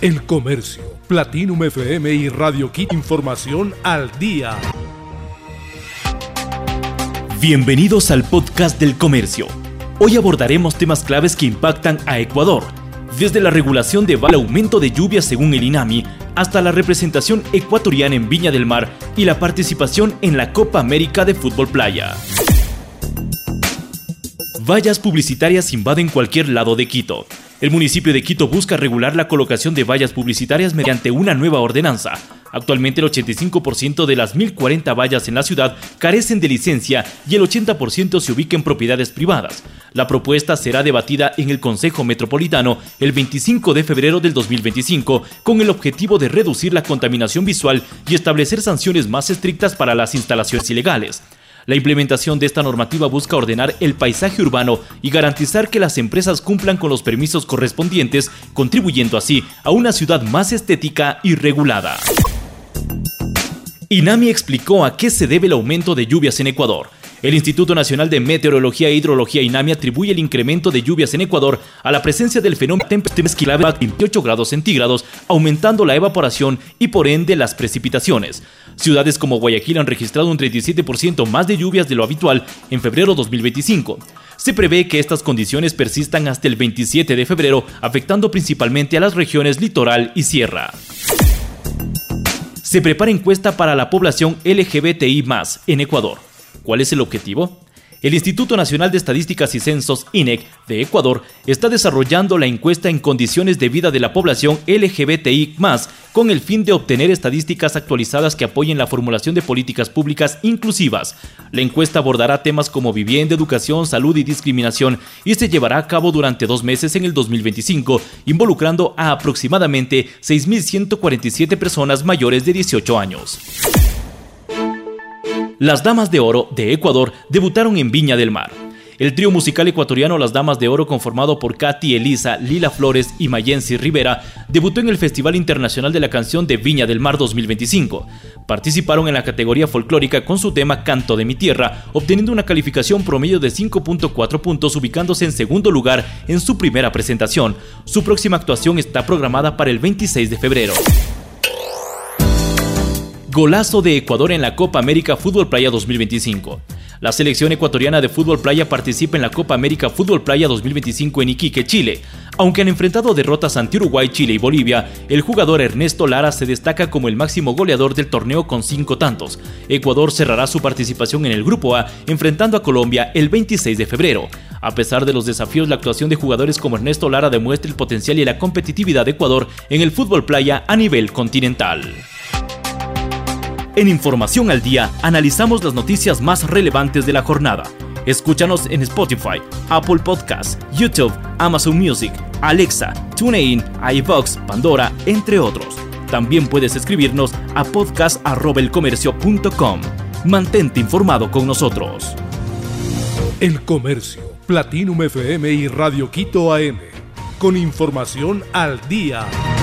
El Comercio, Platinum FM y Radio Quito. Información al día. Bienvenidos al podcast del Comercio. Hoy abordaremos temas claves que impactan a Ecuador, desde la regulación de aumento de lluvias según el INAMI, hasta la representación ecuatoriana en Viña del Mar y la participación en la Copa América de Fútbol Playa. Vallas publicitarias invaden cualquier lado de Quito. El municipio de Quito busca regular la colocación de vallas publicitarias mediante una nueva ordenanza. Actualmente el 85% de las 1.040 vallas en la ciudad carecen de licencia y el 80% se ubica en propiedades privadas. La propuesta será debatida en el Consejo Metropolitano el 25 de febrero del 2025 con el objetivo de reducir la contaminación visual y establecer sanciones más estrictas para las instalaciones ilegales. La implementación de esta normativa busca ordenar el paisaje urbano y garantizar que las empresas cumplan con los permisos correspondientes, contribuyendo así a una ciudad más estética y regulada. INAMI explicó a qué se debe el aumento de lluvias en Ecuador. El Instituto Nacional de Meteorología e Hidrología INAMI atribuye el incremento de lluvias en Ecuador a la presencia del fenómeno temperatura a 28 grados centígrados, aumentando la evaporación y por ende las precipitaciones. Ciudades como Guayaquil han registrado un 37% más de lluvias de lo habitual en febrero 2025. Se prevé que estas condiciones persistan hasta el 27 de febrero, afectando principalmente a las regiones litoral y sierra. Se prepara encuesta para la población LGBTI+ en Ecuador. ¿Cuál es el objetivo? El Instituto Nacional de Estadísticas y Censos, INEC, de Ecuador, está desarrollando la encuesta en condiciones de vida de la población LGBTI+, con el fin de obtener estadísticas actualizadas que apoyen la formulación de políticas públicas inclusivas. La encuesta abordará temas como vivienda, educación, salud y discriminación y se llevará a cabo durante 2 meses en el 2025, involucrando a aproximadamente 6.147 personas mayores de 18 años. Las Damas de Oro de Ecuador debutaron en Viña del Mar. El trío musical ecuatoriano Las Damas de Oro, conformado por Katy Elisa, Lila Flores y Mayensi Rivera, debutó en el Festival Internacional de la Canción de Viña del Mar 2025. Participaron en la categoría folclórica con su tema Canto de mi Tierra, obteniendo una calificación promedio de 5.4 puntos, ubicándose en segundo lugar en su primera presentación. Su próxima actuación está programada para el 26 de febrero. Golazo de Ecuador en la Copa América Fútbol Playa 2025. La selección ecuatoriana de fútbol playa participa en la Copa América Fútbol Playa 2025 en Iquique, Chile. Aunque han enfrentado derrotas ante Uruguay, Chile y Bolivia, el jugador Ernesto Lara se destaca como el máximo goleador del torneo con 5 tantos. Ecuador cerrará su participación en el Grupo A enfrentando a Colombia el 26 de febrero. A pesar de los desafíos, la actuación de jugadores como Ernesto Lara demuestra el potencial y la competitividad de Ecuador en el fútbol playa a nivel continental. En Información al Día, analizamos las noticias más relevantes de la jornada. Escúchanos en Spotify, Apple Podcasts, YouTube, Amazon Music, Alexa, TuneIn, iVoox, Pandora, entre otros. También puedes escribirnos a podcast@elcomercio.com. Mantente informado con nosotros. El Comercio, Platinum FM y Radio Quito AM. Con información al día.